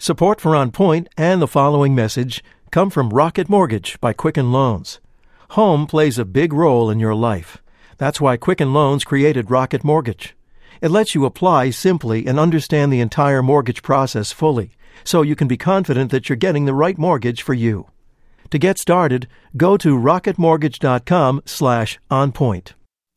Support for On Point and the following message come from Rocket Mortgage by Quicken Loans. Home plays a big role in your life. That's why Quicken Loans created Rocket Mortgage. It lets you apply simply and understand the entire mortgage process fully, so you can be confident that you're getting the right mortgage for you. To get started, go to rocketmortgage.com/onpoint.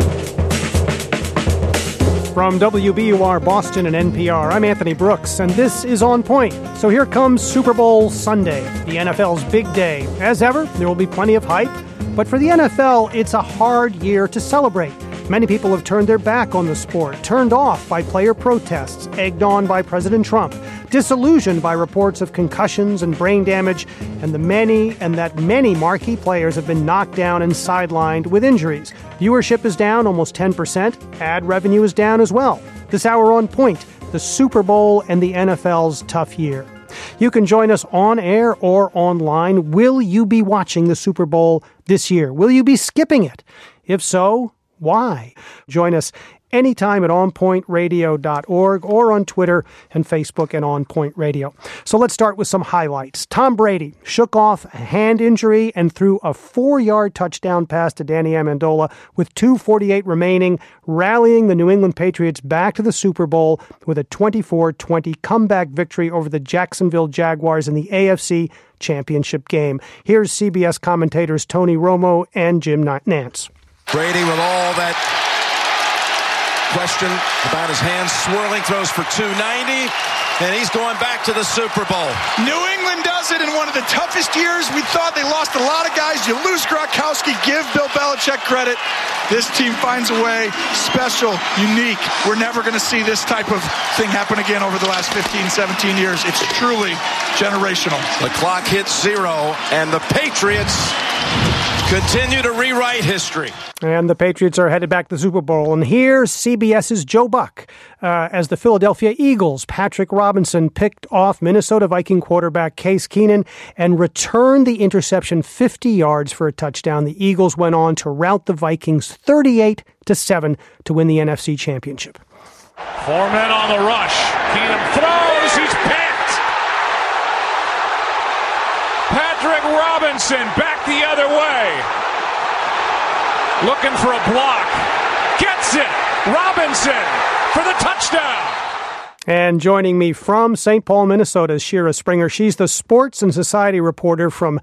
From WBUR Boston and NPR, I'm Anthony Brooks, and this is On Point. So here comes Super Bowl Sunday, the NFL's big day. As ever, there will be plenty of hype, but for the NFL, it's a hard year to celebrate. Many people have turned their back on the sport, turned off by player protests, egged on by President Trump, disillusioned by reports of concussions and brain damage, and many marquee players have been knocked down and sidelined with injuries. Viewership is down almost 10%. Ad revenue is down as well. This hour On Point, the Super Bowl and the NFL's tough year. You can join us on air or online. Will you be watching the Super Bowl this year? Will you be skipping it? If so, why? Join us anytime at onpointradio.org or on Twitter and Facebook at On Point Radio. So let's start with some highlights. Tom Brady shook off a hand injury and threw a 4-yard touchdown pass to Danny Amendola with 2:48 remaining, rallying the New England Patriots back to the Super Bowl with a 24-20 comeback victory over the Jacksonville Jaguars in the AFC Championship game. Here's CBS commentators Tony Romo and Jim Nantz. Brady with all that question about his hands swirling, throws for 290, and he's going back to the Super Bowl. New England does it in one of the toughest years. We thought they lost a lot of guys. You lose Gronkowski, give Bill Belichick credit. This team finds a way, special, unique. We're never going to see this type of thing happen again over the last 15, 17 years. It's truly generational. The clock hits 0, and the Patriots continue to rewrite history. And the Patriots are headed back to the Super Bowl. And here's CBS's Joe Buck as the Philadelphia Eagles' Patrick Robinson picked off Minnesota Viking quarterback Case Keenum and returned the interception 50 yards for a touchdown. The Eagles went on to rout the Vikings 38-7 to win the NFC Championship. 4 men on the rush. Keenum throws. He's picked. Patrick Robinson back the other way. Looking for a block. Gets it. Robinson for the touchdown. And joining me from St. Paul, Minnesota is Shira Springer. She's the sports and society reporter from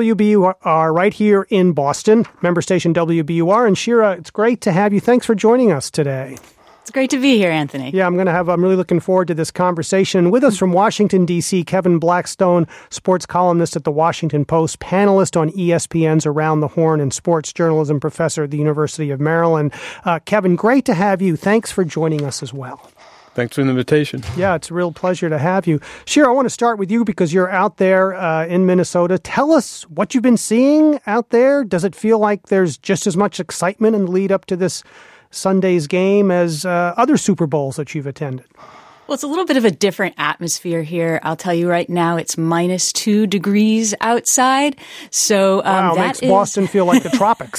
WBUR right here in Boston, member station WBUR. And Shira, it's great to have you. Thanks for joining us today. It's great to be here, Anthony. Yeah, I'm really looking forward to this conversation. With us from Washington, D.C., Kevin Blackstone, sports columnist at the Washington Post, panelist on ESPN's Around the Horn, and sports journalism professor at the University of Maryland. Kevin, great to have you. Thanks for joining us as well. Thanks for the invitation. Yeah, it's a real pleasure to have you. Shira, I want to start with you because you're out there in Minnesota. Tell us what you've been seeing out there. Does it feel like there's just as much excitement in the lead up to this Sunday's game as other Super Bowls that you've attended? Well, it's a little bit of a different atmosphere here. I'll tell you right now, it's -2 degrees outside. So wow, that makes Boston feel like the tropics.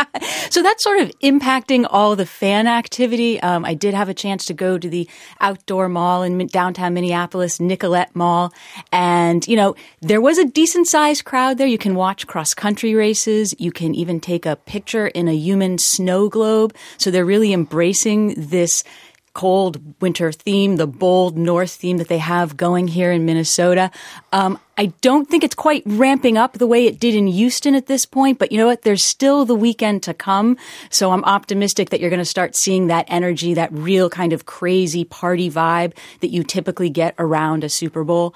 So that's sort of impacting all the fan activity. I did have a chance to go to the outdoor mall in downtown Minneapolis, Nicollet Mall. And, there was a decent-sized crowd there. You can watch cross-country races. You can even take a picture in a human snow globe. So they're really embracing this cold winter theme, the bold north theme that they have going here in Minnesota. I don't think it's quite ramping up the way it did in Houston at this point, but you know what? There's still the weekend to come. So I'm optimistic that you're going to start seeing that energy, that real kind of crazy party vibe that you typically get around a Super Bowl.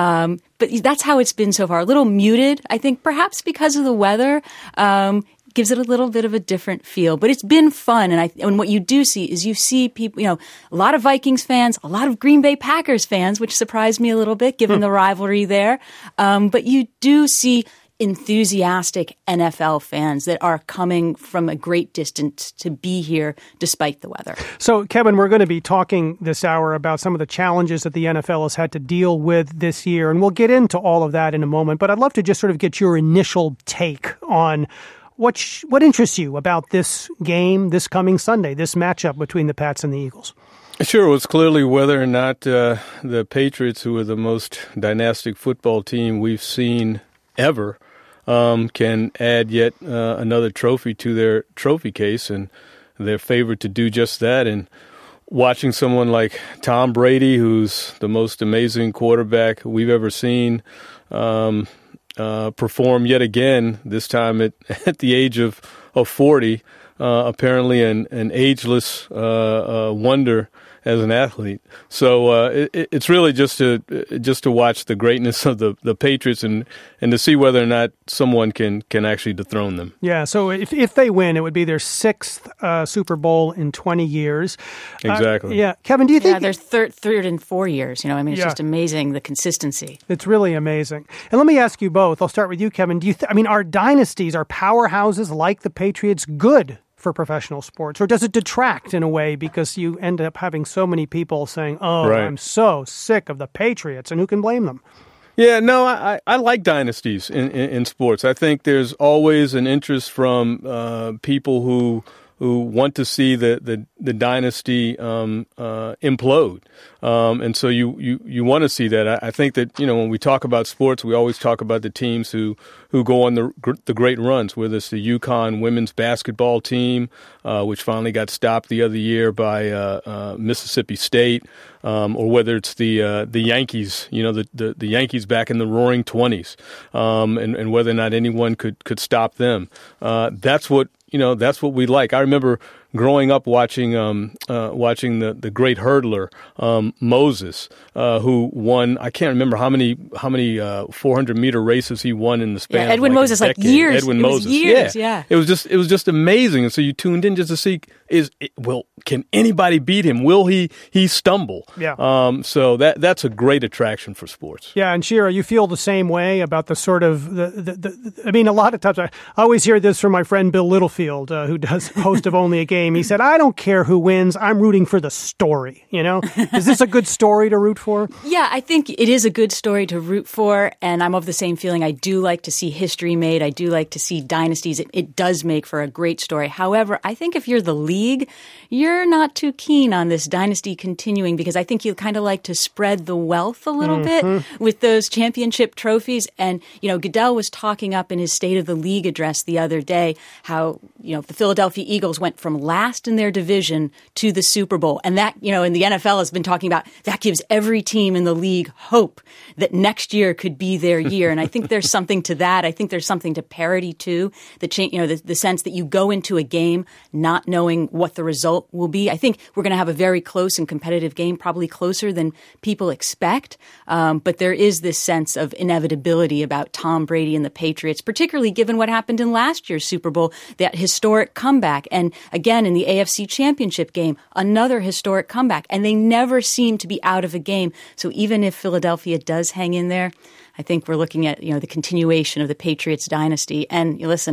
But that's how it's been so far. A little muted, I think, perhaps because of the weather. Gives it a little bit of a different feel, but it's been fun. And what you do see is you see people, a lot of Vikings fans, a lot of Green Bay Packers fans, which surprised me a little bit given the rivalry there. But you do see enthusiastic NFL fans that are coming from a great distance to be here despite the weather. So, Kevin, we're going to be talking this hour about some of the challenges that the NFL has had to deal with this year, and we'll get into all of that in a moment. But I'd love to just sort of get your initial take on what interests you about this game, this coming Sunday, this matchup between the Pats and the Eagles? Sure, it was clearly whether or not the Patriots, who are the most dynastic football team we've seen ever, can add yet another trophy to their trophy case, and they're favored to do just that. And watching someone like Tom Brady, who's the most amazing quarterback we've ever seen, perform yet again, this time at the age of 40, apparently an ageless wonder as an athlete. So it's really just to watch the greatness of the Patriots and to see whether or not someone can actually dethrone them. Yeah, so if they win, it would be their 6th Super Bowl in 20 years. Exactly. Yeah. Kevin, do you think... Yeah, they're third in 4 years. It's Yeah. just amazing, the consistency. It's really amazing. And let me ask you both. I'll start with you, Kevin. Are dynasties, are powerhouses like the Patriots good for professional sports, or does it detract in a way because you end up having so many people saying, Right. I'm so sick of the Patriots, and who can blame them? Yeah, no, I like dynasties in sports. I think there's always an interest from people who want to see the dynasty implode, and so you want to see that. I think that when we talk about sports, we always talk about the teams who go on the great runs. Whether it's the UConn women's basketball team, which finally got stopped the other year by Mississippi State, or whether it's the Yankees, the Yankees back in the Roaring '20s, and whether or not anyone could stop them. That's what we like. I remember growing up watching the great hurdler Moses, who won. I can't remember how many 400-meter races he won in the span. Yeah, Edwin of Moses, a decade. years. Edwin It was Moses, years, yeah. It was just amazing. And so you tuned in just to see can anybody beat him? Will he stumble? Yeah. So that's a great attraction for sports. Yeah, and Shira, you feel the same way about the sort of a lot of times I always hear this from my friend Bill Littlefield, who does host of Only a Game. He said, "I don't care who wins. I'm rooting for the story." Is this a good story to root for? Yeah, I think it is a good story to root for, and I'm of the same feeling. I do like to see history made. I do like to see dynasties. It does make for a great story. However, I think if you're the league, you're not too keen on this dynasty continuing because I think you kind of like to spread the wealth a little bit with those championship trophies. And, Goodell was talking up in his State of the League address the other day how, the Philadelphia Eagles went from last in their division to the Super Bowl. And that, and the NFL has been talking about that gives every team in the league hope that next year could be their year. And I think there's something to that. I think there's something to parity too. The sense that you go into a game not knowing what the result will be. I think we're going to have a very close and competitive game, probably closer than people expect. But there is this sense of inevitability about Tom Brady and the Patriots, particularly given what happened in last year's Super Bowl, that historic comeback. And again, in the AFC Championship game, another historic comeback. And they never seem to be out of a game. So even if Philadelphia does hang in there, I think we're looking at, the continuation of the Patriots dynasty. And listen,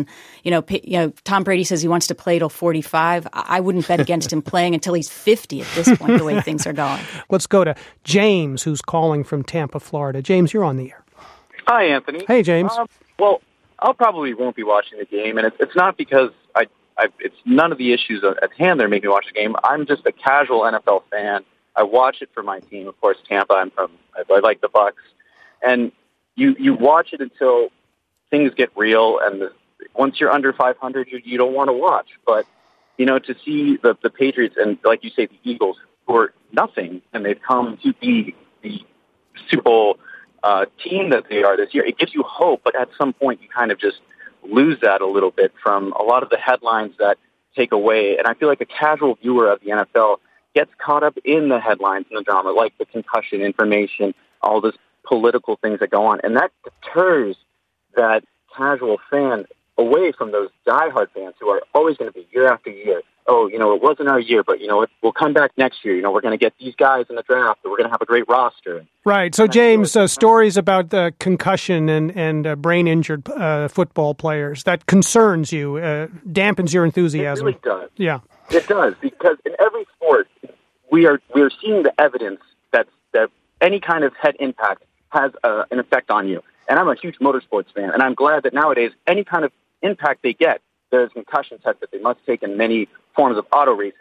Tom Brady says he wants to play till 45. I wouldn't bet against him playing until he's 50 at this point, the way things are going. Let's go to James, who's calling from Tampa, Florida. James, you're on the air. Hi, Anthony. Hey, James. Well, I'll probably won't be watching the game, and it's not because it's none of the issues at hand that are making me watch the game. I'm just a casual NFL fan. I watch it for my team, of course, Tampa. I like the Bucs, and you watch it until things get real, and once you're under 500, you don't want to watch. But to see the Patriots and, like you say, the Eagles, who are nothing, and they've come to be the Super Bowl team that they are this year, it gives you hope. But at some point, you kind of just lose that a little bit from a lot of the headlines that take away. And I feel like a casual viewer of the NFL gets caught up in the headlines and the drama, like the concussion information, all this political things that go on. And that deters that casual fan away from those diehard fans who are always going to be year after year. Oh, it wasn't our year, but, we'll come back next year. We're going to get these guys in the draft, and we're going to have a great roster. Right. So, James, stories about the concussion and brain-injured football players, that concerns you, dampens your enthusiasm. It really does. Yeah. It does, because in every sport, we are seeing the evidence that any kind of head impact has an effect on you. And I'm a huge motorsports fan, and I'm glad that nowadays any kind of impact they get, there's concussion tests that they must take in many forms of auto racing,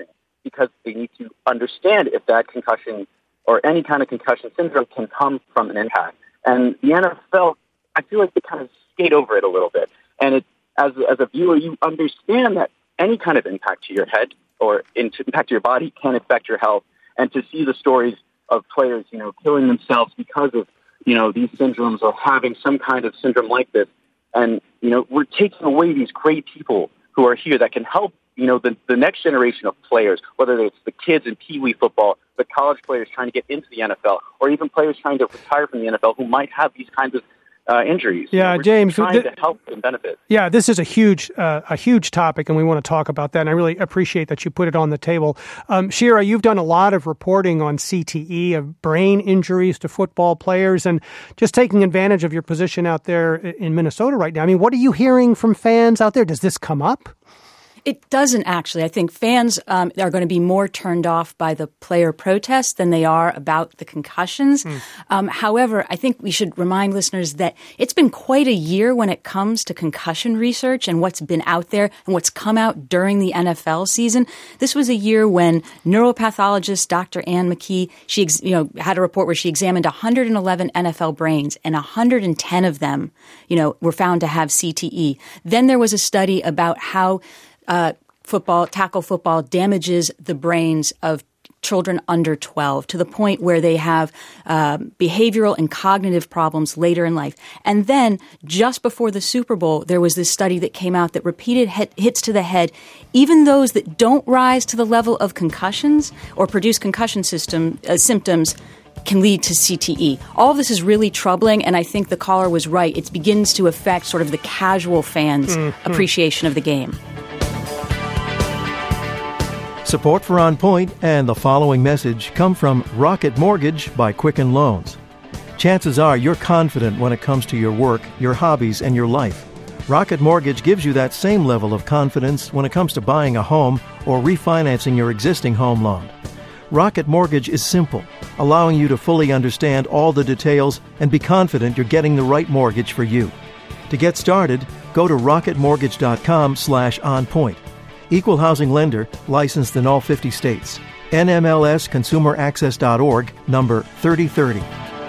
because they need to understand if that concussion or any kind of concussion syndrome can come from an impact. And the NFL, I feel like they kind of skate over it a little bit. And as a viewer, you understand that any kind of impact to your head or impact to your body can affect your health. And to see the stories of players, killing themselves because of, these syndromes or having some kind of syndrome like this. And, we're taking away these great people who are here that can help, the next generation of players, whether it's the kids in Pee Wee football, the college players trying to get into the NFL, or even players trying to retire from the NFL who might have these kinds of injuries. Yeah, James, trying to help and benefit. Yeah, this is a huge topic, and we want to talk about that. And I really appreciate that you put it on the table. Shira, you've done a lot of reporting on CTE, of brain injuries to football players, and just taking advantage of your position out there in Minnesota right now. I mean, what are you hearing from fans out there? Does this come up? It doesn't actually. I think fans are going to be more turned off by the player protests than they are about the concussions. However, I think we should remind listeners that it's been quite a year when it comes to concussion research and what's been out there and what's come out during the NFL season. This was a year when neuropathologist Dr. Ann McKee, she had a report where she examined 111 NFL brains, and 110 of them, were found to have CTE. Then there was a study about how tackle football damages the brains of children under 12 to the point where they have behavioral and cognitive problems later in life. And then just before the Super Bowl, there was this study that came out that repeated hits to the head, even those that don't rise to the level of concussions or produce concussion symptoms, can lead to CTE. All of this is really troubling, and I think the caller was right. It begins to affect sort of the casual fans' appreciation of the game. Support for On Point and the following message come from Rocket Mortgage by Quicken Loans. Chances are you're confident when it comes to your work, your hobbies, and your life. Rocket Mortgage gives you that same level of confidence when it comes to buying a home or refinancing your existing home loan. Rocket Mortgage is simple, allowing you to fully understand all the details and be confident you're getting the right mortgage for you. To get started, go to rocketmortgage.com/onpoint. Equal housing lender, licensed in all 50 states. NMLS-ConsumerAccess.org, number 3030.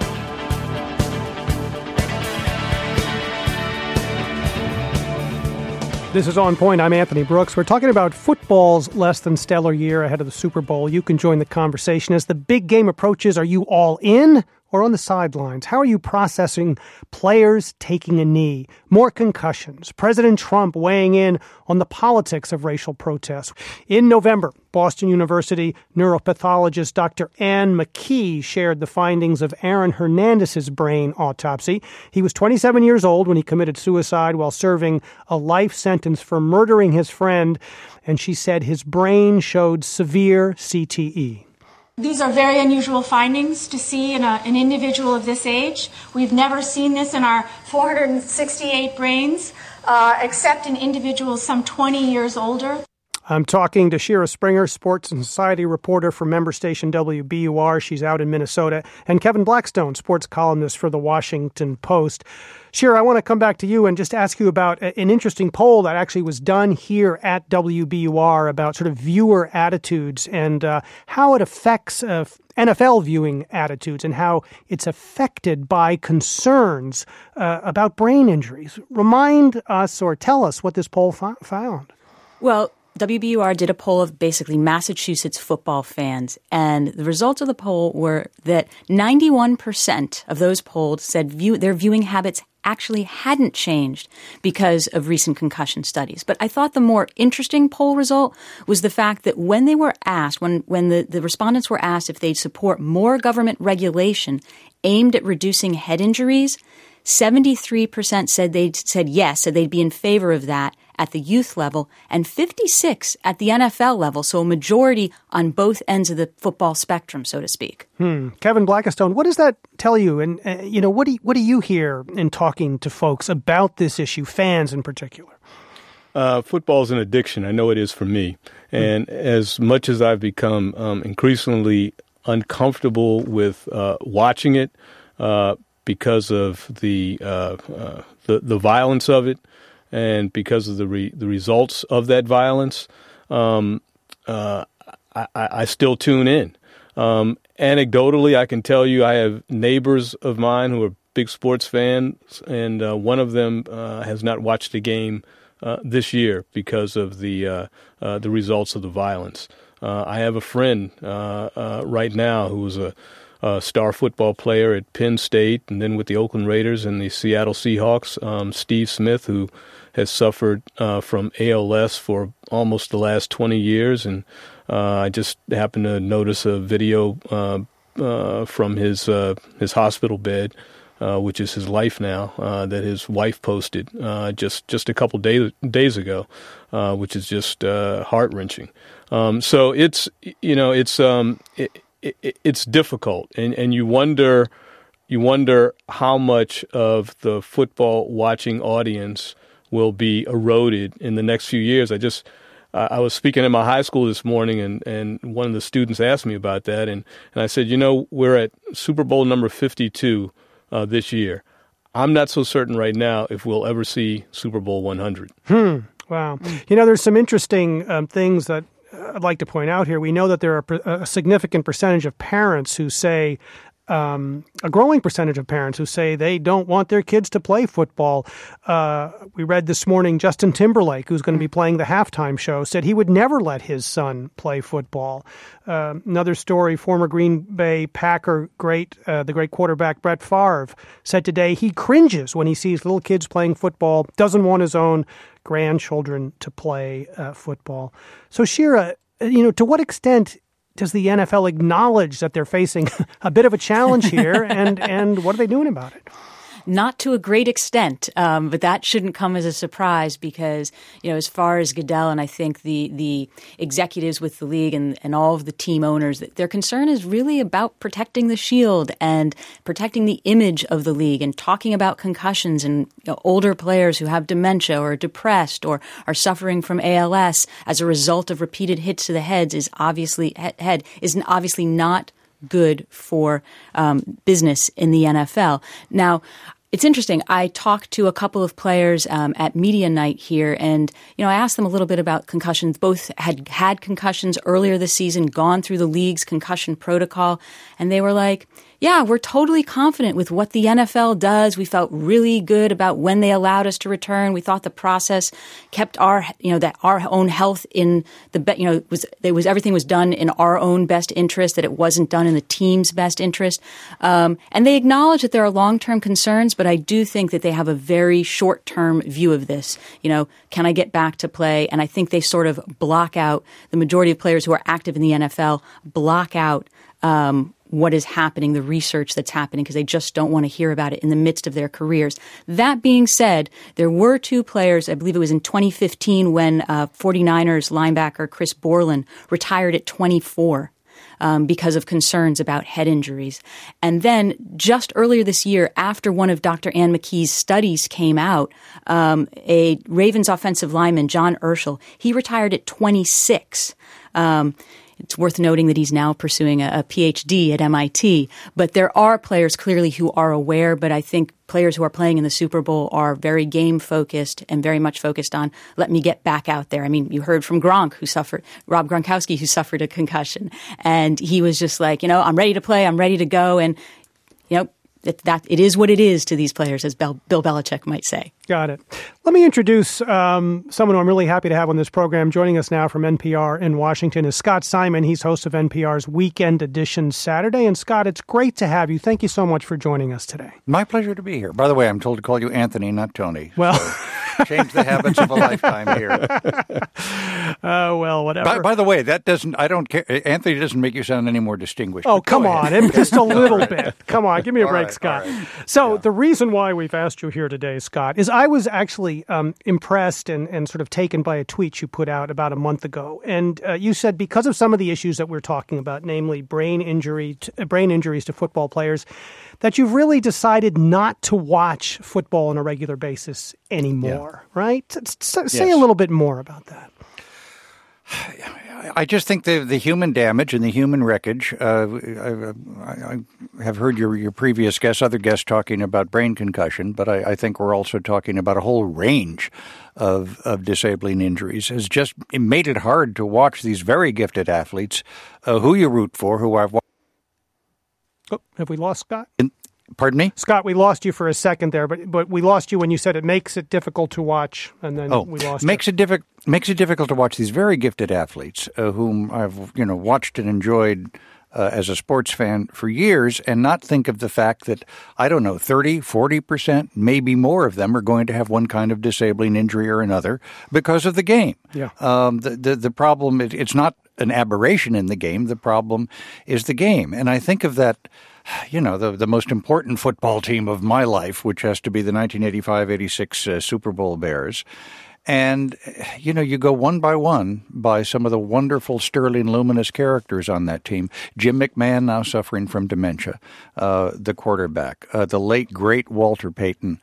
This is On Point. I'm Anthony Brooks. We're talking about football's less than stellar year ahead of the Super Bowl. You can join the conversation. As the big game approaches, are you all in or on the sidelines? How are you processing players taking a knee? More concussions. President Trump weighing in on the politics of racial protests. In November, Boston University neuropathologist Dr. Ann McKee shared the findings of Aaron Hernandez's brain autopsy. He was 27 years old when he committed suicide while serving a life sentence for murdering his friend, and she said his brain showed severe CTE. These are very unusual findings to see in an individual of this age. We've never seen this in our 468 brains, except in individuals some 20 years older. I'm talking to Shira Springer, sports and society reporter for member station WBUR. She's out in Minnesota. And Kevin Blackstone, sports columnist for The Washington Post. Shira, I want to come back to you and just ask you about an interesting poll that actually was done here at WBUR about sort of viewer attitudes and how it affects NFL viewing attitudes and how it's affected by concerns about brain injuries. Remind us or tell us what this poll found. Well, WBUR did a poll of basically Massachusetts football fans, and the results of the poll were that 91% of those polled said their viewing habits actually hadn't changed because of recent concussion studies. But I thought the more interesting poll result was the fact that when they were asked, when the respondents were asked if they'd support more government regulation aimed at reducing head injuries, 73% said yes, said they'd be in favor of that at the youth level, and 56 at the NFL level, so a majority on both ends of the football spectrum, so to speak. Kevin Blackstone, what does that tell you? And what do you hear in talking to folks about this issue, fans in particular? Football is an addiction. I know it is for me. And as much as I've become increasingly uncomfortable with watching it because of the violence of it, and because of the results of that violence, I I still tune in. Anecdotally, I can tell you I have neighbors of mine who are big sports fans, and one of them has not watched a game this year because of the results of the violence. I have a friend right now who's a star football player at Penn State and then with the Oakland Raiders and the Seattle Seahawks, Steve Smith, who has suffered from ALS for almost the last 20 years. And I just happened to notice a video from his hospital bed, which is his life now, that his wife posted just a couple days ago, which is just heart-wrenching. So it's difficult, and you wonder how much of the football watching audience will be eroded in the next few years. I was speaking at my high school this morning, and one of the students asked me about that, and I said, we're at Super Bowl number 52 this year. I'm not so certain right now if we'll ever see Super Bowl 100. Wow. There's some interesting things that I'd like to point out here. We know that there are a significant percentage of parents who say, a growing percentage of parents who say they don't want their kids to play football. We read this morning Justin Timberlake, who's going to be playing the halftime show, said he would never let his son play football. Another story, former Green Bay Packer the great quarterback Brett Favre said today he cringes when he sees little kids playing football, doesn't want his own grandchildren to play football. So Shira, to what extent does the NFL acknowledge that they're facing a bit of a challenge here, and what are they doing about it? Not to a great extent, but that shouldn't come as a surprise because, as far as Goodell and I think the executives with the league and all of the team owners, their concern is really about protecting the shield and protecting the image of the league and talking about concussions and older players who have dementia or are depressed or are suffering from ALS as a result of repeated hits to the head is obviously not good for business in the NFL. Now, it's interesting. I talked to a couple of players at media night here, and I asked them a little bit about concussions. Both had concussions earlier this season, gone through the league's concussion protocol, and they were like, yeah, we're totally confident with what the NFL does. We felt really good about when they allowed us to return. We thought the process kept our own health in everything was done in our own best interest, that it wasn't done in the team's best interest. And they acknowledge that there are long-term concerns, but I do think that they have a very short-term view of this. Can I get back to play? And I think they sort of block out, the majority of players who are active in the NFL block out what is happening, the research that's happening, because they just don't want to hear about it in the midst of their careers. That being said, there were two players, I believe it was in 2015 when 49ers linebacker Chris Borland retired at 24 because of concerns about head injuries. And then just earlier this year, after one of Dr. Ann McKee's studies came out, a Ravens offensive lineman, John Urschel, he retired at 26. It's worth noting that he's now pursuing a PhD at MIT. But there are players clearly who are aware, but I think players who are playing in the Super Bowl are very game-focused and very much focused on, let me get back out there. I mean, you heard from Rob Gronkowski, who suffered a concussion. And he was just like, I'm ready to play, I'm ready to go. And, it is what it is to these players, as Bill Belichick might say. Got it. Let me introduce someone who I'm really happy to have on this program. Joining us now from NPR in Washington is Scott Simon. He's host of NPR's Weekend Edition Saturday. And Scott, it's great to have you. Thank you so much for joining us today. My pleasure to be here. By the way, I'm told to call you Anthony, not Tony. Well, so change the habits of a lifetime here. Well, whatever. By the way, that doesn't, I don't care. Anthony doesn't make you sound any more distinguished. Oh, come on. Just a little bit. Come on. Give me a break, right, Scott. Right. So the reason why we've asked you here today, Scott, is I was actually impressed and sort of taken by a tweet you put out about a month ago. And you said because of some of the issues that we're talking about, namely brain injuries to football players, that you've really decided not to watch football on a regular basis anymore, right? Say a little bit more about that. I just think the human damage and the human wreckage. I have heard your previous guests, other guests, talking about brain concussion, but I think we're also talking about a whole range of disabling injuries. Has just made it hard to watch these very gifted athletes, who you root for, who I've watched. Oh, have we lost Scott? Pardon me? Scott, we lost you for a second there, but we lost you when you said it makes it difficult to watch, and then we lost makes it difficult to watch these very gifted athletes whom I've watched and enjoyed as a sports fan for years, and not think of the fact that, 30, 40%, maybe more of them are going to have one kind of disabling injury or another because of the game. Yeah. The problem, it's not an aberration in the game. The problem is the game. And I think of that, the most important football team of my life, which has to be the 1985-86 Super Bowl Bears. And, you go one by one by some of the wonderful, sterling, luminous characters on that team. Jim McMahon, now suffering from dementia, the quarterback. The late, great Walter Payton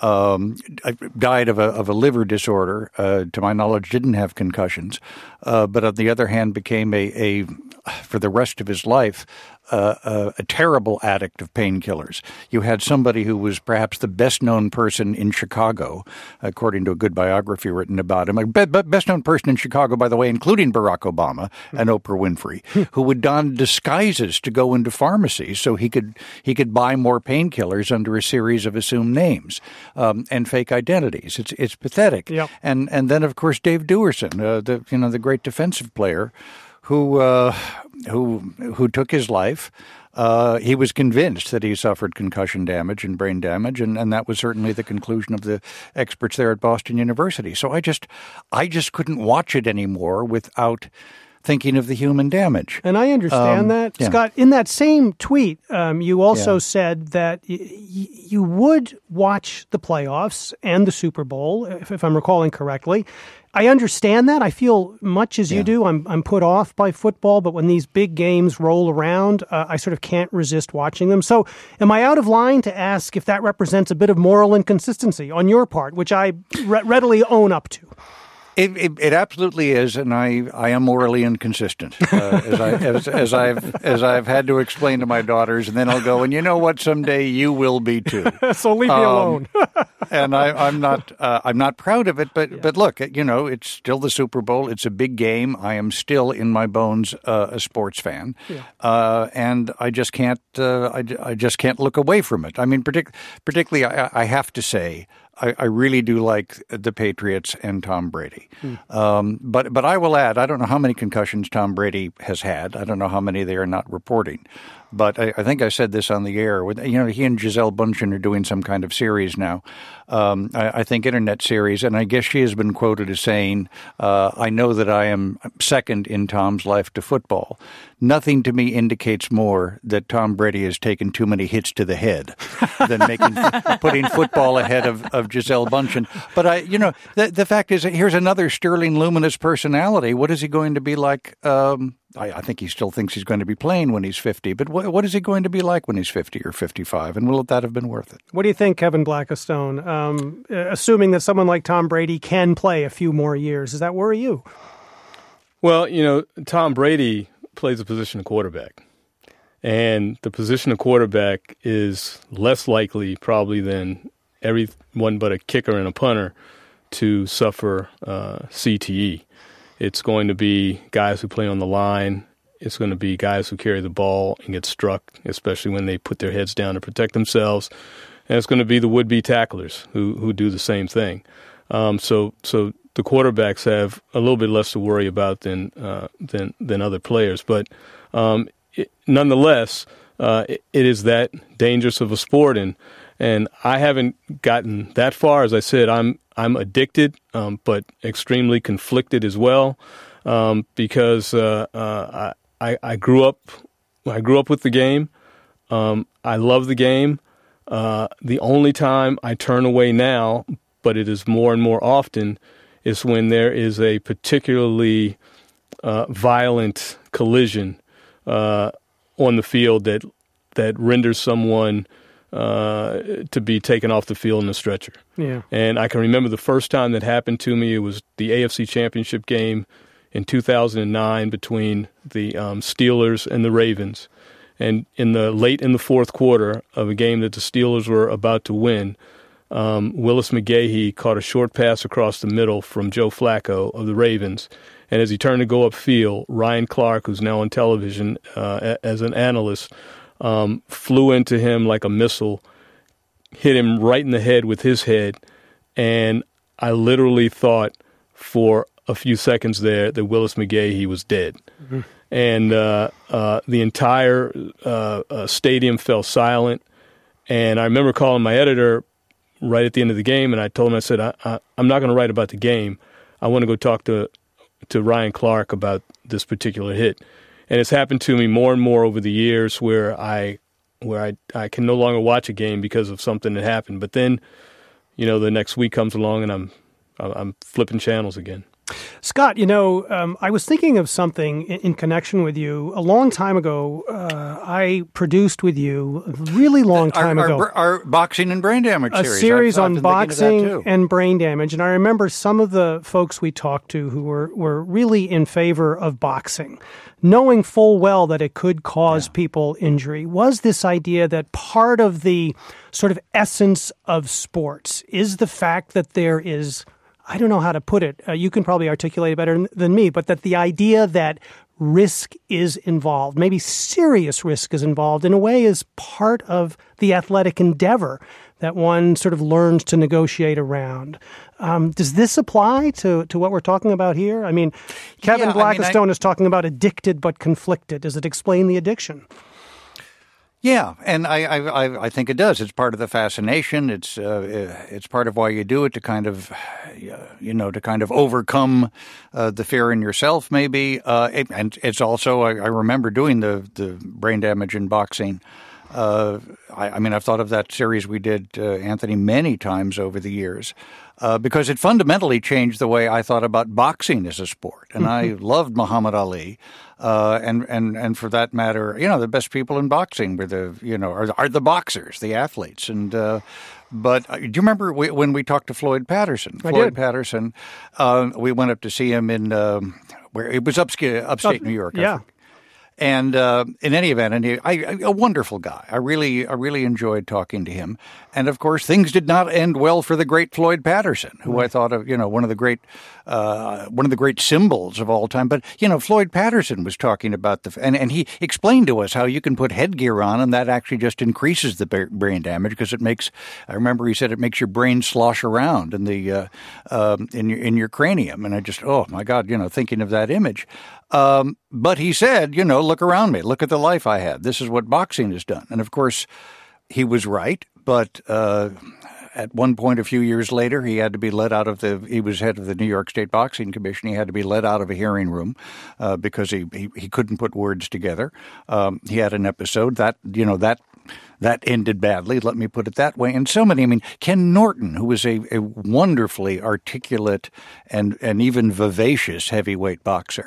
died of a liver disorder. To my knowledge, didn't have concussions. But on the other hand, became for the rest of his life, a terrible addict of painkillers. You had somebody who was perhaps the best-known person in Chicago, according to a good biography written about him. Best-known person in Chicago, by the way, including Barack Obama and Oprah Winfrey, who would don disguises to go into pharmacies so he could buy more painkillers under a series of assumed names and fake identities. It's pathetic. Yep. And then, of course, Dave Duerson, the great defensive player, who took his life. He was convinced that he suffered concussion damage and brain damage, and that was certainly the conclusion of the experts there at Boston University. So I just couldn't watch it anymore without thinking of the human damage. And I understand that. Yeah. Scott, in that same tweet, you also said that you would watch the playoffs and the Super Bowl, if I'm recalling correctly. I understand that. I feel much as you do. I'm put off by football, but when these big games roll around, I sort of can't resist watching them. So am I out of line to ask if that represents a bit of moral inconsistency on your part, which I readily own up to? It absolutely is, and I am morally inconsistent, as I've had to explain to my daughters, and then I'll go, and you know what, someday you will be too. So leave me alone. And I'm not proud of it, but look, it's still the Super Bowl. It's a big game. I am still in my bones a sports fan, and I just can't look away from it. I mean, particularly, I have to say, I really do like the Patriots and Tom Brady. But I will add, I don't know how many concussions Tom Brady has had. I don't know how many they are not reporting. But I think I said this on the air. He and Gisele Bündchen are doing some kind of series now. I think internet series, and I guess she has been quoted as saying, I know that I am second in Tom's life to football. Nothing to me indicates more that Tom Brady has taken too many hits to the head than putting football ahead of Gisele Bündchen. But the fact is, here's another sterling, luminous personality. What is he going to be like? I think he still thinks he's going to be playing when he's 50, but what is he going to be like when he's 50 or 55, and will that have been worth it? What do you think, Kevin Blackistone? Assuming that someone like Tom Brady can play a few more years, does that worry you? Well, Tom Brady plays the position of quarterback, and the position of quarterback is less likely probably than everyone but a kicker and a punter to suffer CTE. It's going to be guys who play on the line. It's going to be guys who carry the ball and get struck, especially when they put their heads down to protect themselves. And it's going to be the would-be tacklers who do the same thing. So the quarterbacks have a little bit less to worry about than other players. But nonetheless, it is that dangerous of a sport, and I haven't gotten that far. As I said, I'm addicted, but extremely conflicted as well, because I grew up with the game. I love the game. The only time I turn away now, but it is more and more often, is when there is a particularly violent collision on the field that renders someone to be taken off the field in a stretcher. Yeah. And I can remember the first time that happened to me. It was the AFC Championship game in 2009 between the Steelers and the Ravens. And late in the fourth quarter of a game that the Steelers were about to win, Willis McGahee caught a short pass across the middle from Joe Flacco of the Ravens. And as he turned to go upfield, Ryan Clark, who's now on television as an analyst, flew into him like a missile, hit him right in the head with his head. And I literally thought for a few seconds there that Willis McGahee was dead. Mm-hmm. And the entire stadium fell silent. And I remember calling my editor right at the end of the game, and I told him, I said, I'm not going to write about the game. I want to go talk to Ryan Clark about this particular hit. And it's happened to me more and more over the years where I can no longer watch a game because of something that happened. But then, the next week comes along and I'm flipping channels again. Scott, I was thinking of something in connection with you. A long time ago, I produced with you, a really long time ago. Our boxing and brain damage series. A series on boxing and brain damage. And I remember some of the folks we talked to who were really in favor of boxing, knowing full well that it could cause people injury. Was this idea that part of the sort of essence of sports is the fact that there is, I don't know how to put it, you can probably articulate it better than me, but that the idea that risk is involved, maybe serious risk is involved, in a way is part of the athletic endeavor that one sort of learns to negotiate around. Does this apply to what we're talking about here? I mean, Kevin Blackistone is talking about addicted but conflicted. Does it explain the addiction? Yeah, and I think it does. It's part of the fascination. It's part of why you do it, to kind of, to kind of overcome the fear in yourself, maybe. And it's also, I remember doing the brain damage in boxing. I've thought of that series we did, Anthony, many times over the years. Because it fundamentally changed the way I thought about boxing as a sport. And I loved Muhammad Ali. And for that matter, the best people in boxing were are the boxers, the athletes. And, but do you remember when we talked to Floyd Patterson? Patterson, we went up to see him in, where it was upstate New York. Yeah. And in any event, a wonderful guy. I really enjoyed talking to him. And of course, things did not end well for the great Floyd Patterson, who I thought of, one of the great symbols of all time. But Floyd Patterson was talking about and he explained to us how you can put headgear on, and that actually just increases the brain damage because it makes. I remember he said it makes your brain slosh around in the in your cranium, and I just, oh my God, thinking of that image. But he said, look around me. Look at the life I had. This is what boxing has done. And, of course, he was right. But at one point a few years later, he had to be let out of he was head of the New York State Boxing Commission. He had to be let out of a hearing room because he couldn't put words together. He had an episode that ended badly, let me put it that way. And so many, Ken Norton, who was a wonderfully articulate and even vivacious heavyweight boxer.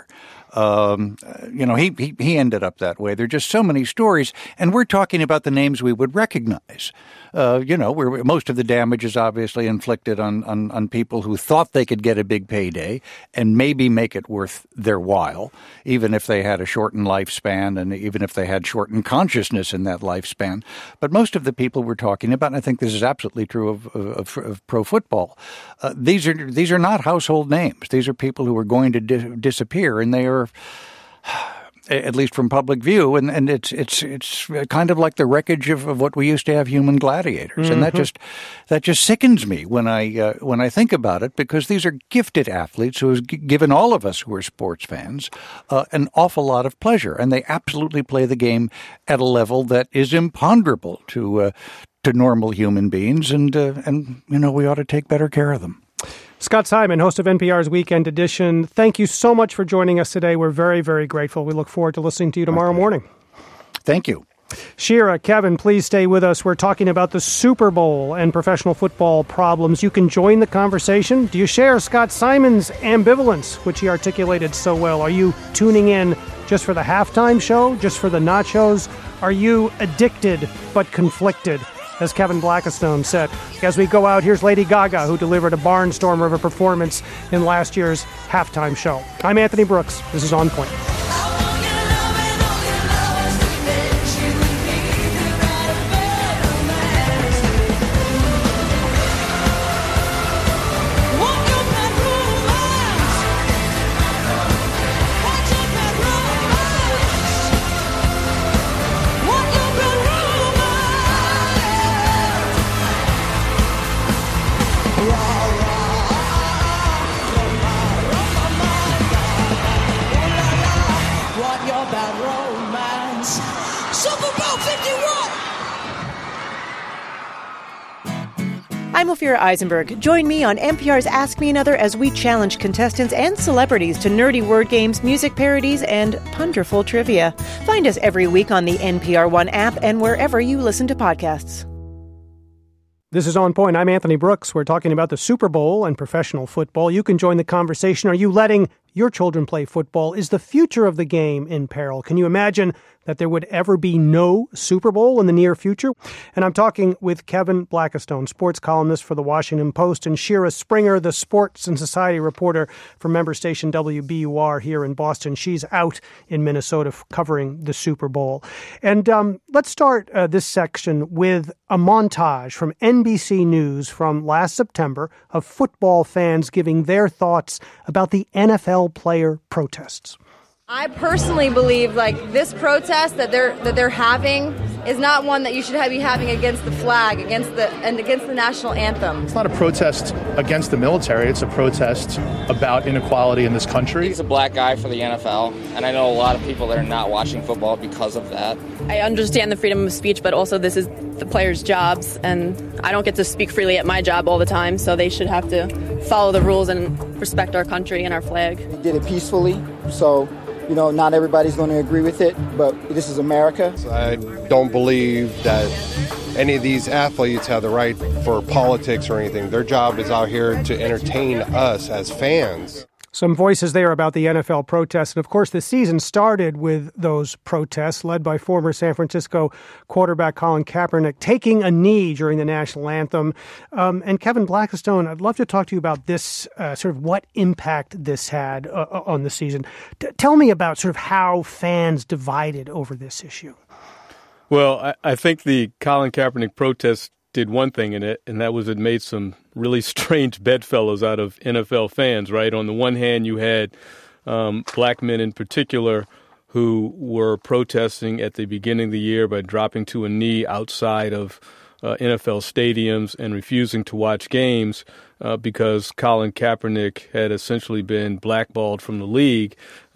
He ended up that way. There are just so many stories, and we're talking about the names we would recognize. Where most of the damage is obviously inflicted on people who thought they could get a big payday and maybe make it worth their while, even if they had a shortened lifespan and even if they had shortened consciousness in that lifespan. But most of the people we're talking about, and I think this is absolutely true of pro football, these are not household names. These are people who are going to disappear, and they are, at least from public view, and it's kind of like the wreckage of what we used to have, human gladiators, and that just sickens me when I think about it, because these are gifted athletes who have given all of us who are sports fans an awful lot of pleasure, and they absolutely play the game at a level that is imponderable to normal human beings, and we ought to take better care of them. Scott Simon, host of NPR's Weekend Edition, thank you so much for joining us today. We're very, very grateful. We look forward to listening to you tomorrow morning. Thank you. Shira, Kevin, please stay with us. We're talking about the Super Bowl and professional football problems. You can join the conversation. Do you share Scott Simon's ambivalence, which he articulated so well? Are you tuning in just for the halftime show, just for the nachos? Are you addicted but conflicted? as Kevin Blackistone said. As we go out, here's Lady Gaga, who delivered a barnstormer of a performance in last year's halftime show. I'm Anthony Brooks. This is On Point. I'm Ophira Eisenberg. Join me on NPR's Ask Me Another as we challenge contestants and celebrities to nerdy word games, music parodies, and punderful trivia. Find us every week on the NPR One app and wherever you listen to podcasts. This is On Point. I'm Anthony Brooks. We're talking about the Super Bowl and professional football. You can join the conversation. Are you letting your children play football? Is the future of the game in peril? Can you imagine that there would ever be no Super Bowl in the near future? And I'm talking with Kevin Blackistone, sports columnist for The Washington Post, and Shira Springer, the sports and society reporter for member station WBUR here in Boston. She's out in Minnesota covering the Super Bowl. And let's start this section with a montage from NBC News from last September of football fans giving their thoughts about the NFL player protests. I personally believe this protest that they're having is not one that you should be having against the flag, against the national anthem. It's not a protest against the military. It's a protest about inequality in this country. He's a black guy for the NFL, and I know a lot of people that are not watching football because of that. I understand the freedom of speech, but also this is the players' jobs, and I don't get to speak freely at my job all the time, so they should have to follow the rules and respect our country and our flag. He did it peacefully, so not everybody's going to agree with it, but this is America. I don't believe that any of these athletes have the right for politics or anything. Their job is out here to entertain us as fans. Some voices there about the NFL protests. And of course, the season started with those protests led by former San Francisco quarterback Colin Kaepernick taking a knee during the national anthem. And Kevin Blackistone, I'd love to talk to you about this, sort of what impact this had on the season. Tell me about sort of how fans divided over this issue. Well, I think the Colin Kaepernick protest did one thing in it, and that was it made some really strange bedfellows out of NFL fans, right? On the one hand, you had black men in particular who were protesting at the beginning of the year by dropping to a knee outside of NFL stadiums and refusing to watch games because Colin Kaepernick had essentially been blackballed from the league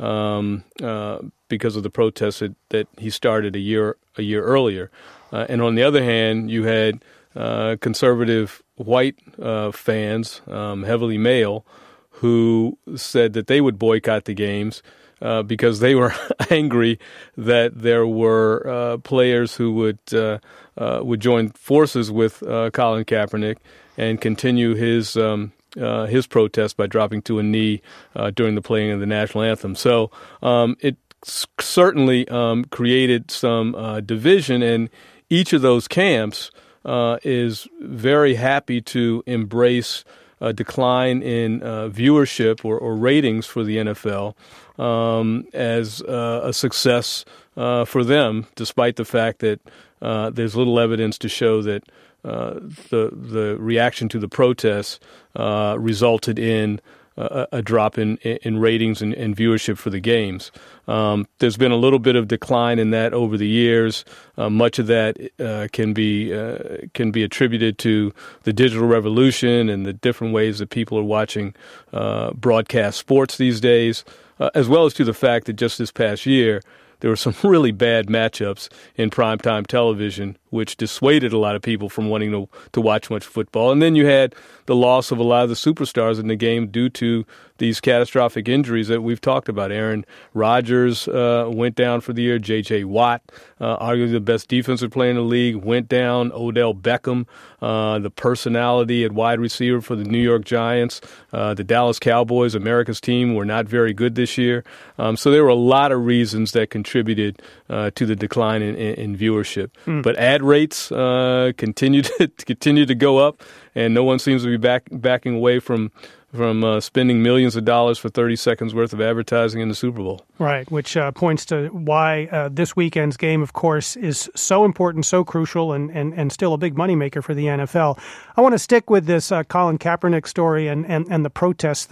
because of the protests that he started a year earlier. And on the other hand, you had conservative white fans, heavily male, who said that they would boycott the games because they were angry that there were players who would join forces with Colin Kaepernick and continue his protest by dropping to a knee during the playing of the national anthem. So it certainly created some division, and each of those camps is very happy to embrace a decline in viewership or ratings for the NFL as a success for them, despite the fact that there's little evidence to show that the reaction to the protests resulted in a drop in ratings and viewership for the games. There's been a little bit of decline in that over the years. Much of that can be attributed to the digital revolution and the different ways that people are watching broadcast sports these days, as well as to the fact that just this past year, there were some really bad matchups in primetime television, which dissuaded a lot of people from wanting to watch much football. And then you had the loss of a lot of the superstars in the game due to these catastrophic injuries that we've talked about. Aaron Rodgers went down for the year. J.J. Watt, arguably the best defensive player in the league, went down. Odell Beckham, the personality at wide receiver for the New York Giants. The Dallas Cowboys, America's team, were not very good this year. So there were a lot of reasons that contributed to the decline in viewership. But add ad rates continue to go up, and no one seems to be backing away from spending millions of dollars for 30 seconds worth of advertising in the Super Bowl. Right, which points to why this weekend's game, of course, is so important, so crucial, and still a big moneymaker for the NFL. I want to stick with this Colin Kaepernick story and the protests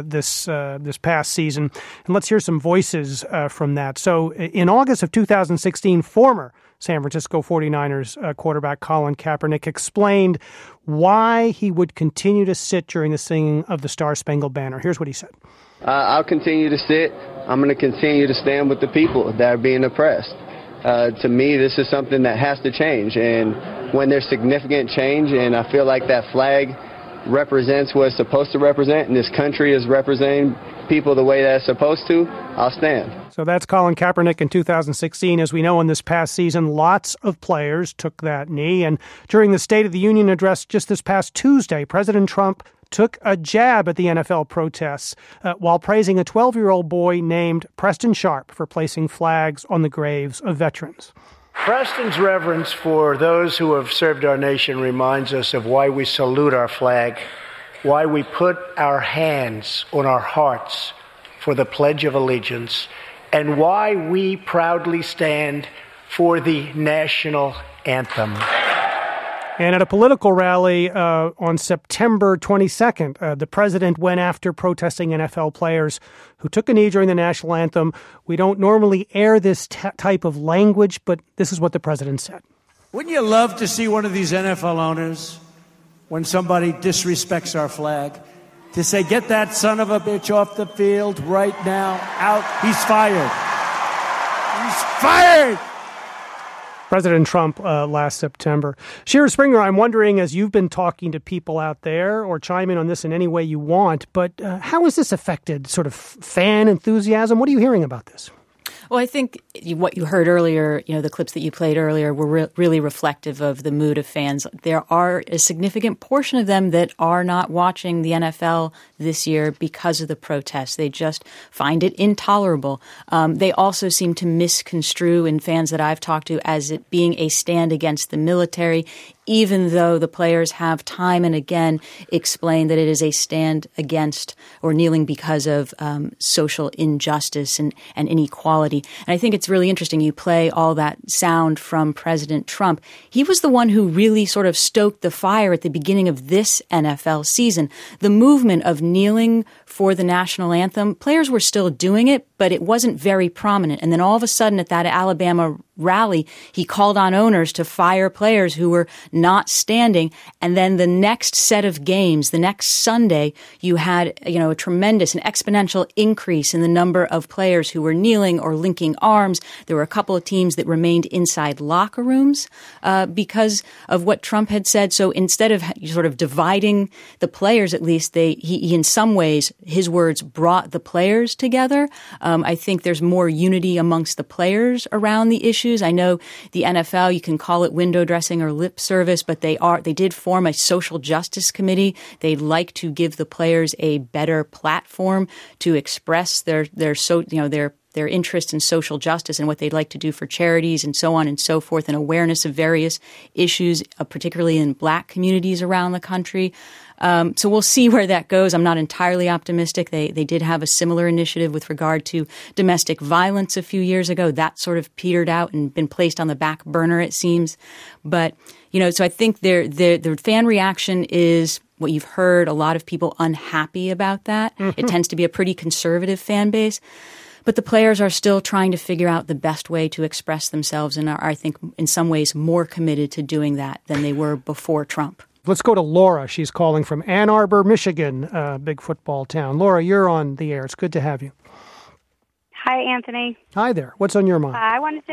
this past season, and let's hear some voices from that. So in August of 2016, former San Francisco 49ers quarterback Colin Kaepernick explained why he would continue to sit during the singing of the Star-Spangled Banner. Here's what he said. I'll continue to sit. I'm going to continue to stand with the people that are being oppressed. To me, this is something that has to change. And when there's significant change, and I feel like that flag represents what it's supposed to represent, and this country is representing people the way that it's supposed to, I'll stand. So that's Colin Kaepernick in 2016. As we know, in this past season, lots of players took that knee. And during the State of the Union address just this past Tuesday, President Trump took a jab at the NFL protests while praising a 12-year-old boy named Preston Sharp for placing flags on the graves of veterans. Preston's reverence for those who have served our nation reminds us of why we salute our flag, why we put our hands on our hearts for the Pledge of Allegiance, and why we proudly stand for the national anthem. And at a political rally on September 22nd, the president went after protesting NFL players who took a knee during the national anthem. We don't normally air this type of language, but this is what the president said. Wouldn't you love to see one of these NFL owners, when somebody disrespects our flag, to say, get that son of a bitch off the field right now, out, he's fired. He's fired! President Trump last September. Shira Springer, I'm wondering, as you've been talking to people out there, or chime in on this in any way you want, but how has this affected sort of fan enthusiasm? What are you hearing about this? Well, I think what you heard earlier, the clips that you played earlier were really reflective of the mood of fans. There are a significant portion of them that are not watching the NFL this year because of the protests. They just find it intolerable. They also seem to misconstrue, in fans that I've talked to, as it being a stand against the military, even though the players have time and again explained that it is a stand against or kneeling because of social injustice and inequality. And I think it's really interesting. You play all that sound from President Trump. He was the one who really sort of stoked the fire at the beginning of this NFL season. The movement of kneeling for the national anthem, players were still doing it, but it wasn't very prominent. And then all of a sudden at that Alabama rally, he called on owners to fire players who were not standing. And then the next set of games, the next Sunday, you had, a tremendous, an exponential increase in the number of players who were kneeling or linking arms. There were a couple of teams that remained inside locker rooms because of what Trump had said. So instead of sort of dividing the players, at least he in some ways, his words brought the players together. I think there's more unity amongst the players around the issues. I know the NFL, you can call it window dressing or lip service, but they did form a social justice committee. They'd like to give the players a better platform to express their interest in social justice and what they'd like to do for charities and so on and so forth, and awareness of various issues, particularly in Black communities around the country. So we'll see where that goes. I'm not entirely optimistic. They did have a similar initiative with regard to domestic violence a few years ago. That sort of petered out and been placed on the back burner, it seems. But, so I think the fan reaction is what you've heard, a lot of people unhappy about that. Mm-hmm. It tends to be a pretty conservative fan base. But the players are still trying to figure out the best way to express themselves and are, I think, in some ways more committed to doing that than they were before Trump. Let's go to Laura. She's calling from Ann Arbor, Michigan, big football town. Laura, you're on the air. It's good to have you. Hi, Anthony. Hi there. What's on your mind? I wanted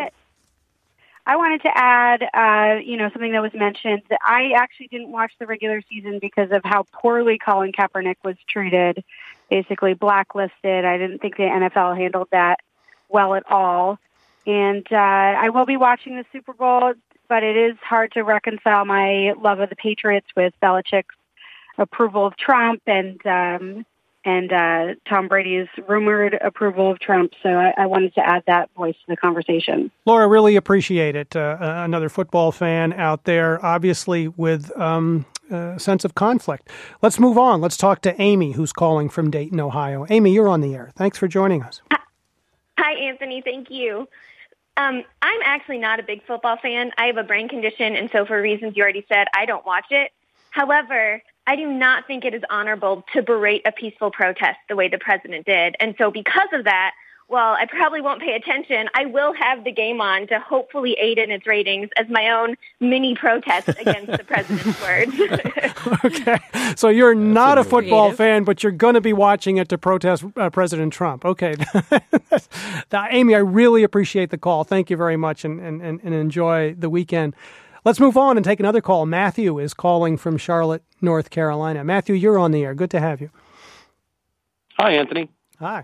to add, something that was mentioned. That I actually didn't watch the regular season because of how poorly Colin Kaepernick was treated, basically blacklisted. I didn't think the NFL handled that well at all. And I will be watching the Super Bowl, but it is hard to reconcile my love of the Patriots with Belichick's approval of Trump and and Tom Brady's rumored approval of Trump. So I wanted to add that voice to the conversation. Laura, really appreciate it. Another football fan out there, obviously with a sense of conflict. Let's move on. Let's talk to Amy, who's calling from Dayton, Ohio. Amy, you're on the air. Thanks for joining us. Hi, Anthony. Thank you. I'm actually not a big football fan. I have a brain condition, and so for reasons you already said, I don't watch it. However, I do not think it is honorable to berate a peaceful protest the way the president did. And so because of that, while I probably won't pay attention, I will have the game on to hopefully aid in its ratings as my own mini protest against the president's words. Okay. So you're not a football fan, but you're going to be watching it to protest President Trump. Okay. Amy, I really appreciate the call. Thank you very much, and enjoy the weekend. Let's move on and take another call. Matthew is calling from Charlotte, North Carolina. Matthew, you're on the air. Good to have you. Hi, Anthony. Hi.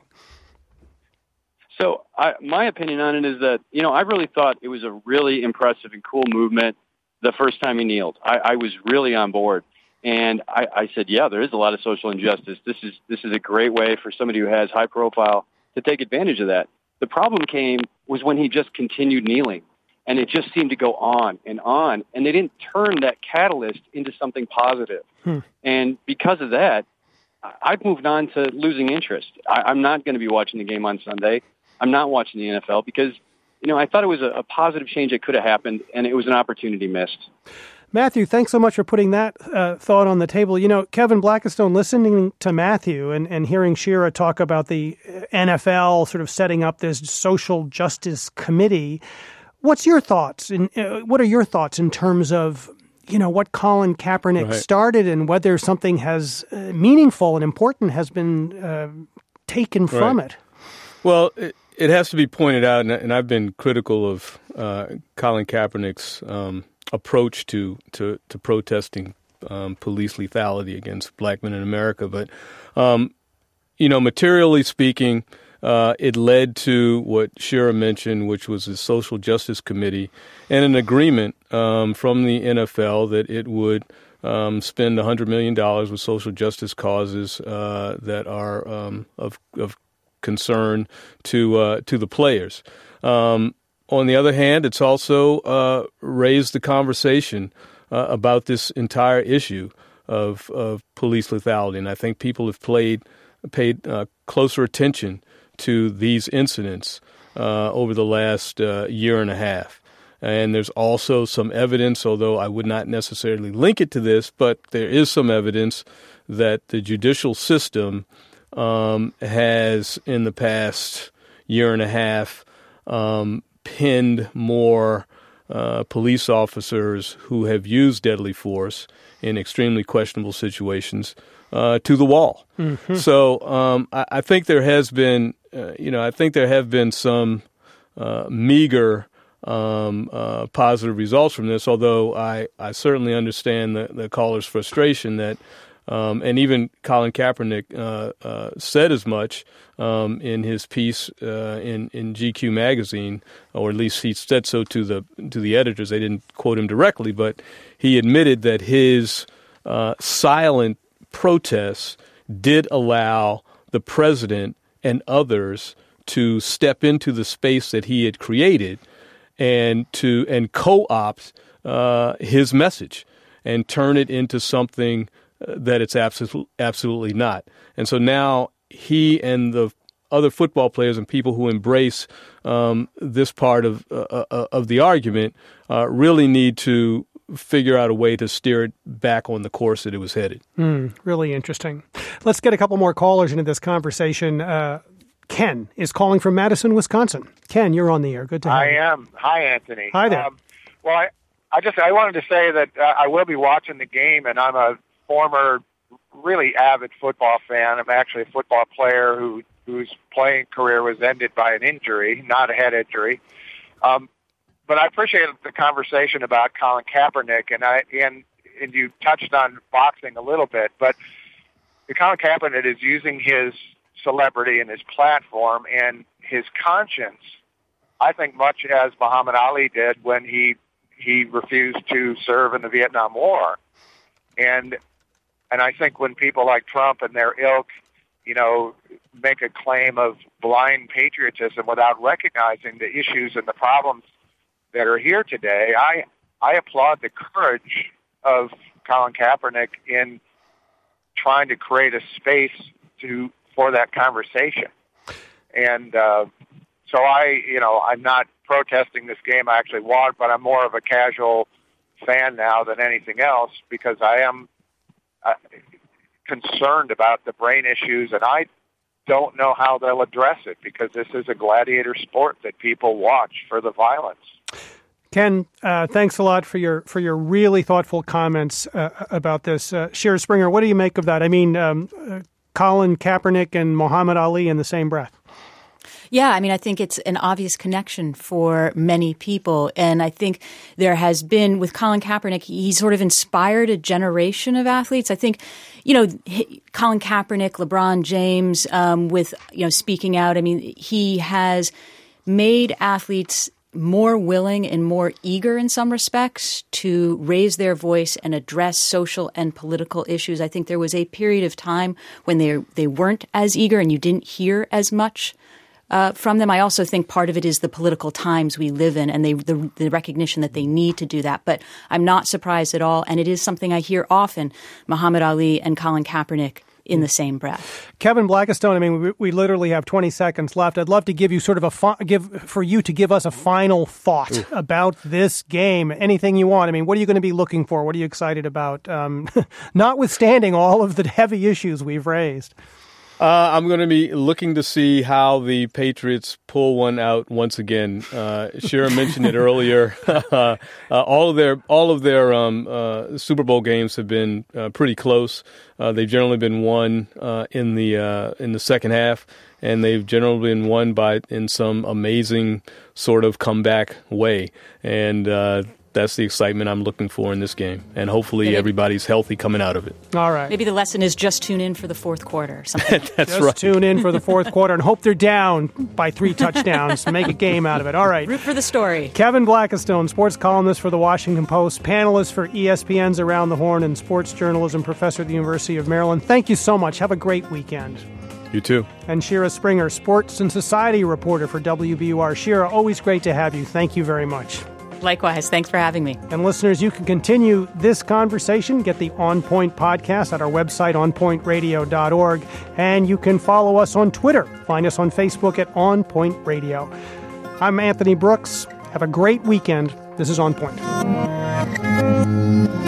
So my opinion on it is that, I really thought it was a really impressive and cool movement the first time he kneeled. I was really on board. And I said, yeah, there is a lot of social injustice. This is a great way for somebody who has high profile to take advantage of that. The problem was when he just continued kneeling. And it just seemed to go on, and they didn't turn that catalyst into something positive. And because of that, I've moved on to losing interest. I'm not going to be watching the game on Sunday. I'm not watching the NFL because, I thought it was a positive change that could have happened, and it was an opportunity missed. Matthew, thanks so much for putting that thought on the table. Kevin Blackistone, listening to Matthew and hearing Shira talk about the NFL sort of setting up this social justice committee, what's your thoughts? What are your thoughts in terms of, what Colin Kaepernick started and whether something has meaningful and important has been taken from it? Well, it has to be pointed out, and I've been critical of Colin Kaepernick's approach to protesting police lethality against black men in America. But, materially speaking, it led to what Shira mentioned, which was a social justice committee and an agreement from the NFL that it would spend $100 million with social justice causes that are of concern to the players. On the other hand, it's also raised the conversation about this entire issue of police lethality, and I think people have paid closer attention to these incidents over the last year and a half. And there's also some evidence, although I would not necessarily link it to this, but there is some evidence that the judicial system has, in the past year and a half, pinned more police officers who have used deadly force in extremely questionable situations to the wall. Mm-hmm. So I think there has been, I think there have been some meager positive results from this, although I certainly understand the caller's frustration that, and even Colin Kaepernick said as much in his piece in GQ magazine, or at least he said so to the editors. They didn't quote him directly, but he admitted that his silent protests did allow the president and others to step into the space that he had created and co-opt his message and turn it into something that it's absolutely not. And so now he and the other football players and people who embrace this part of the argument really need to figure out a way to steer it back on the course that it was headed. Really interesting. Let's get a couple more callers into this conversation. Ken is calling from Madison, Wisconsin. Ken, you're on the air. Good to have you. I am. Hi, Anthony. Hi there. Well, I wanted to say that I will be watching the game, and I'm a former, really avid football fan. I'm actually a football player whose playing career was ended by an injury, not a head injury. But I appreciate the conversation about Colin Kaepernick, and you touched on boxing a little bit, but Colin Kaepernick is using his celebrity and his platform and his conscience, I think, much as Muhammad Ali did when he refused to serve in the Vietnam War. And I think when people like Trump and their ilk make a claim of blind patriotism without recognizing the issues and the problems that are here today. I applaud the courage of Colin Kaepernick in trying to create a space for that conversation. And so I'm not protesting this game. I actually watched, but I'm more of a casual fan now than anything else because I am concerned about the brain issues, and I don't know how they'll address it because this is a gladiator sport that people watch for the violence. Ken, thanks a lot for your really thoughtful comments about this. Shira Springer, what do you make of that? I mean, Colin Kaepernick and Muhammad Ali in the same breath. Yeah, I mean, I think it's an obvious connection for many people. And I think there has been, with Colin Kaepernick, he sort of inspired a generation of athletes. I think, Colin Kaepernick, LeBron James, with, speaking out, I mean, he has made athletes more willing and more eager in some respects to raise their voice and address social and political issues. I think there was a period of time when they weren't as eager and you didn't hear as much from them. I also think part of it is the political times we live in and the recognition that they need to do that. But I'm not surprised at all. And it is something I hear often, Muhammad Ali and Colin Kaepernick in the same breath. Kevin Blackistone, I mean, we literally have 20 seconds left. I'd love to give you sort of for you to give us a final thought about this game. Anything you want. I mean, what are you going to be looking for? What are you excited about? Notwithstanding all of the heavy issues we've raised. I'm going to be looking to see how the Patriots pull one out once again. Shira mentioned it earlier. All of their Super Bowl games have been pretty close. They've generally been won in the second half, and they've generally been won in some amazing sort of comeback way. And that's the excitement I'm looking for in this game. And hopefully everybody's healthy coming out of it. All right. Maybe the lesson is just tune in for the fourth quarter. That's just right. Tune in for the fourth quarter and hope they're down by 3 touchdowns to make a game out of it. All right. Root for the story. Kevin Blackistone, sports columnist for the Washington Post, panelist for ESPN's Around the Horn, and sports journalism professor at the University of Maryland. Thank you so much. Have a great weekend. You too. And Shira Springer, sports and society reporter for WBUR. Shira, always great to have you. Thank you very much. Likewise. Thanks for having me. And listeners, you can continue this conversation. Get the On Point podcast at our website, onpointradio.org. And you can follow us on Twitter. Find us on Facebook at On Point Radio. I'm Anthony Brooks. Have a great weekend. This is On Point.